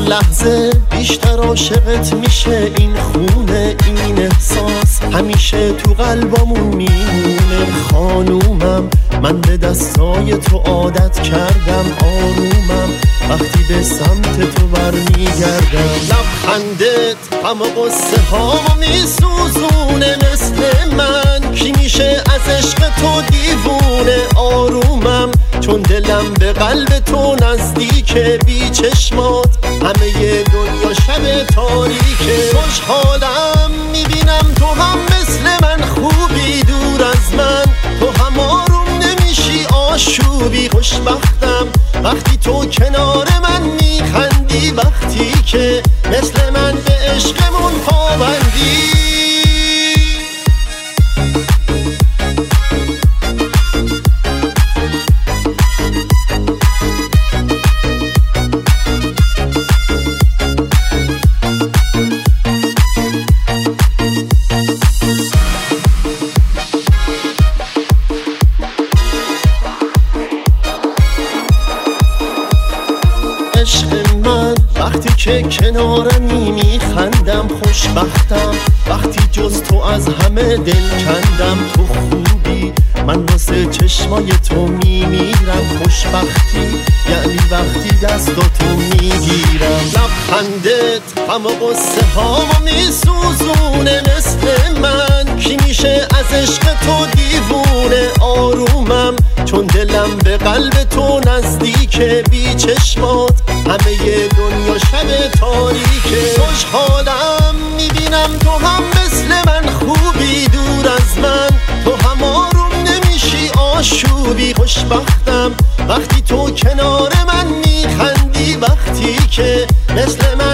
لحظه بیشتر عاشقت میشه این خونه، این احساس همیشه تو قلبمون میمونه. خانومم من به دستای تو عادت کردم، آرومم وقتی به سمت تو برمیگردم. لبخندت همه قصه هامو میسوزونه، مثل من کی میشه از عشق تو دیوونه. آرومم چون دلم به قلب تو نزدیکه، بی چشمات همه ی دنیا شب تاریکه. خوشحالم میبینم تو هم مثل من خوبی، دور از من تو هم آروم نمیشی آشوبی. خوشبختم وقتی تو کنار من میخندی، وقتی که مثل من به عشقمون پابندی. عشق من وقتی که کنارمی میخندم، خوشبختم وقتی جز تو از همه دل کندم. تو خوبی من واسه چشمای تو میمیرم، خوشبختی یعنی وقتی دستاتو میگیرم. لبخندت همه قصه هامو میسوزونه، مثل من کی میشه از عشق تو دیوونه. آرومم چون دلم به قلب تو نزدیکه، بی چشمات همه ی دنیا شب تاریکه. خوشحالم میبینم تو هم مثل من خوبی، دور از من تو هم آروم نمیشی آشوبی. خوشبختم وقتی تو کنار من میخندی، وقتی که مثل من